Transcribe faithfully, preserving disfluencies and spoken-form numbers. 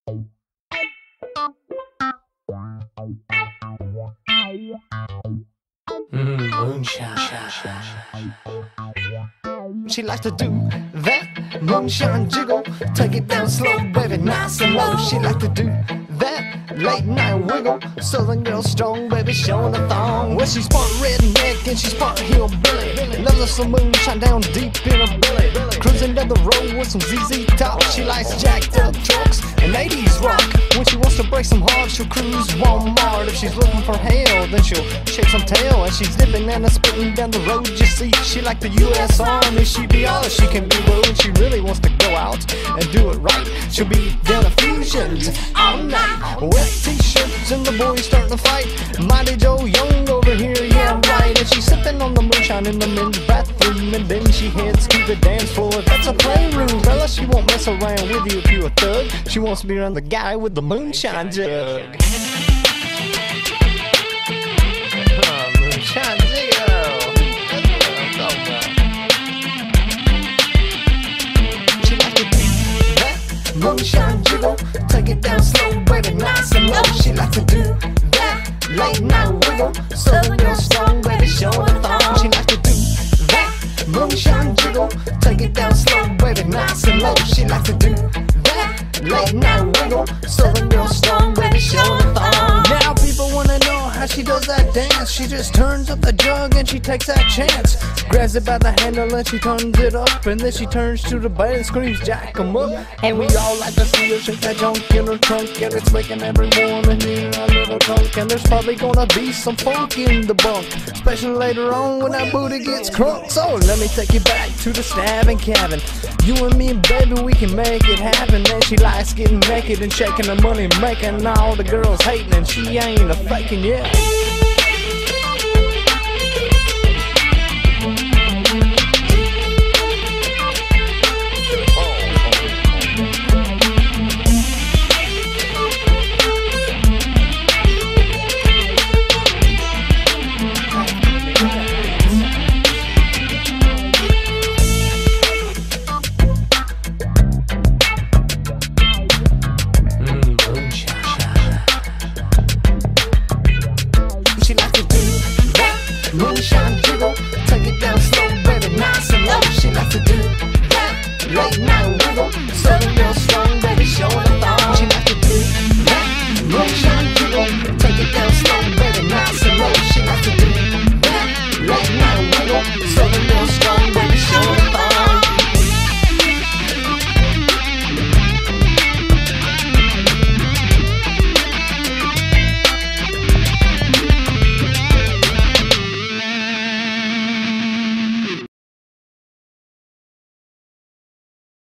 Mm, moonshine. She likes to do that moonshine jiggle, take it down slow, baby, nice and low. She likes to do that late night wiggle, Southern girl strong, baby, showing a thong. Well, she's part redneck and she's part hillbilly, loves her some moonshine down deep in her belly. Cruising down the road with some Z Z Top. She likes jacked up trucks and eighties rock. When she wants to break some hearts, she'll cruise Walmart. If she's looking for hell, then she'll shake some tail. And she's dipping and a spitting down the road, you see. She like the U S Army, she be all she can be. But when she really wants to go out and do it right, she'll be down to fusions all night. Wet t-shirts and the boys starting to fight. Mighty Joe Young over here, yeah right. And she's sipping on the moonshine in the men's bathroom, and then she heads to the dance floor. That's a playroom, fella. She won't mess around with you if you a thug. She wants to be around the guy with the moonshine jug. Oh, moonshine jiggle. She like to do that moonshine jiggle, take it down slow, baby, nice and low. She like to do that late night wiggle, Southern girl strong, baby, showing a thong. She like to do that moonshine jiggle, take it down slow, baby, nice and low. She like to do that late night wiggle, Southern girl strong, baby, showing a thong. Now people wanna know how she does that dance. She just turns up the jug and she takes that chance, grabs it by the handle and she turns it up, and then she turns to the band and screams, jack 'em up. And we all like to see her shake that junk in her trunk, and it's making every woman in a little drunk. And there's probably gonna be some funk in the bunk, especially later on when that booty gets crunk. So let me take you back to the stabbing cabin. You and me, baby, we can make it happen. And she likes getting naked and shaking her money, making all the girls hating, and she ain't a faking yet. Moonshine jiggle, take it down slow, baby, nice and low. She likes to do that late night wiggle, Southern